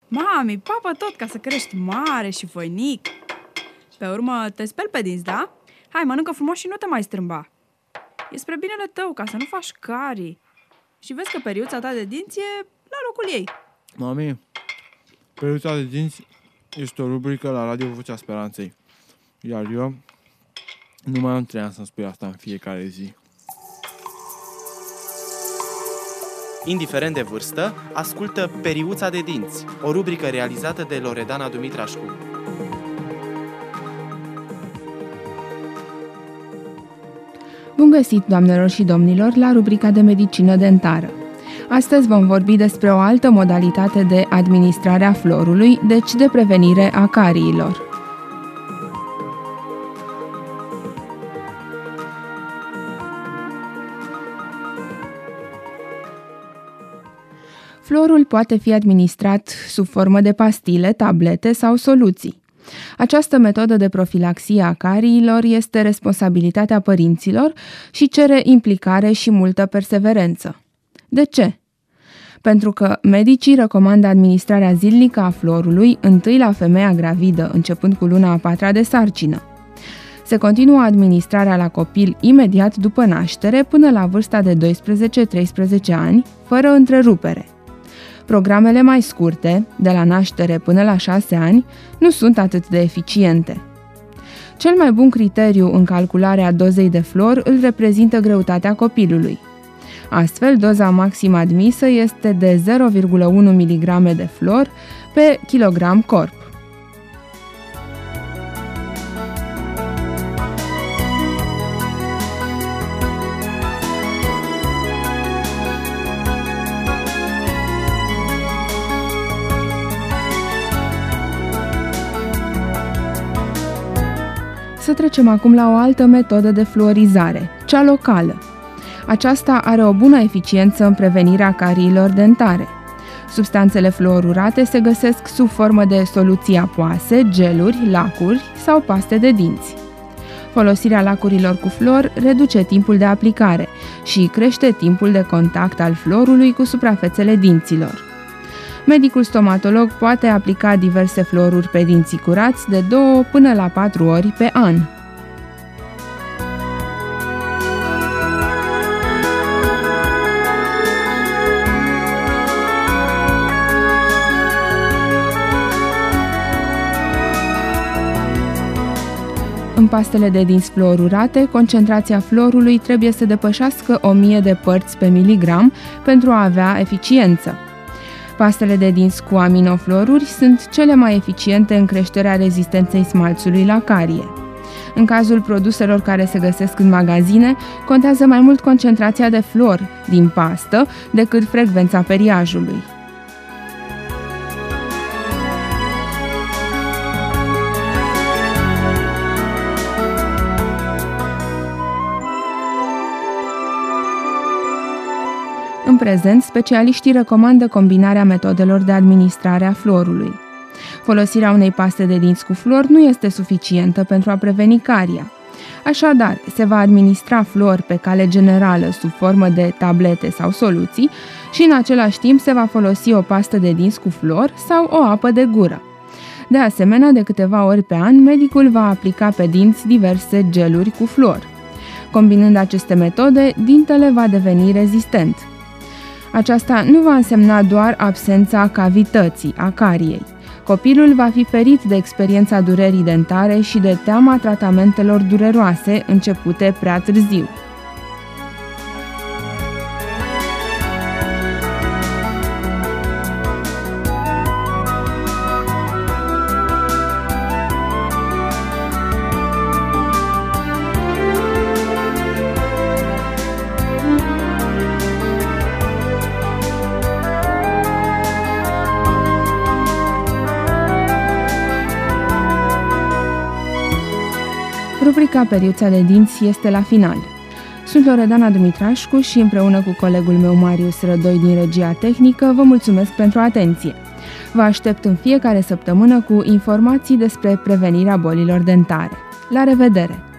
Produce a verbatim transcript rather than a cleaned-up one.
Mami, papă tot ca să crești mare și voinic. Pe urmă te speli pe dinți, da? Hai, mănâncă frumos și nu te mai strâmba. E spre binele tău, ca să nu faci carii. Și vezi că periuța ta de dinți e la locul ei. Mami, periuța de dinți este o rubrică la Radio Vocea Speranței. Iar eu nu mai am trei ani să-mi spui asta în fiecare zi. Indiferent de vârstă, ascultă Periuța de dinți, o rubrică realizată de Loredana Dumitrașcu. Bun găsit, doamnelor și domnilor, la rubrica de medicină dentară. Astăzi vom vorbi despre o altă modalitate de administrare a fluorului, deci de prevenire a cariilor. Fluorul poate fi administrat sub formă de pastile, tablete sau soluții. Această metodă de profilaxie a cariilor este responsabilitatea părinților și cere implicare și multă perseverență. De ce? Pentru că medicii recomandă administrarea zilnică a fluorului întâi la femeia gravidă, începând cu luna a patra de sarcină. Se continuă administrarea la copil imediat după naștere până la vârsta de doisprezece treisprezece ani, fără întrerupere. Programele mai scurte, de la naștere până la șase ani, nu sunt atât de eficiente. Cel mai bun criteriu în calcularea dozei de fluor îl reprezintă greutatea copilului. Astfel, doza maximă admisă este de zero virgulă unu miligrame de fluor pe kilogram corp. Să trecem acum la o altă metodă de fluorizare, cea locală. Aceasta are o bună eficiență în prevenirea cariilor dentare. Substanțele fluorurate se găsesc sub formă de soluții apoase, geluri, lacuri sau paste de dinți. Folosirea lacurilor cu fluor reduce timpul de aplicare și crește timpul de contact al fluorului cu suprafețele dinților. Medicul stomatolog poate aplica diverse fluoruri pe dinții curați de două până la patru ori pe an. În pastele de dinți fluorurate, concentrația fluorului trebuie să depășească o mie de părți pe miligram pentru a avea eficiență. Pastele de dinți cu aminofluoruri sunt cele mai eficiente în creșterea rezistenței smalțului la carie. În cazul produselor care se găsesc în magazine, contează mai mult concentrația de fluor din pastă decât frecvența periajului. În prezent, specialiștii recomandă combinarea metodelor de administrare a fluorului. Folosirea unei paste de dinți cu fluor nu este suficientă pentru a preveni caria. Așadar, se va administra fluor pe cale generală sub formă de tablete sau soluții și în același timp se va folosi o pastă de dinți cu fluor sau o apă de gură. De asemenea, de câteva ori pe an, medicul va aplica pe dinți diverse geluri cu fluor. Combinând aceste metode, dintele va deveni rezistent. Aceasta nu va însemna doar absența cavității, a cariei. Copilul va fi ferit de experiența durerii dentare și de teama tratamentelor dureroase începute prea târziu. Rubrica Periuța de dinți este la final. Sunt Loredana Dumitrașcu și împreună cu colegul meu Marius Rădoi din regia tehnică vă mulțumesc pentru atenție. Vă aștept în fiecare săptămână cu informații despre prevenirea bolilor dentare. La revedere!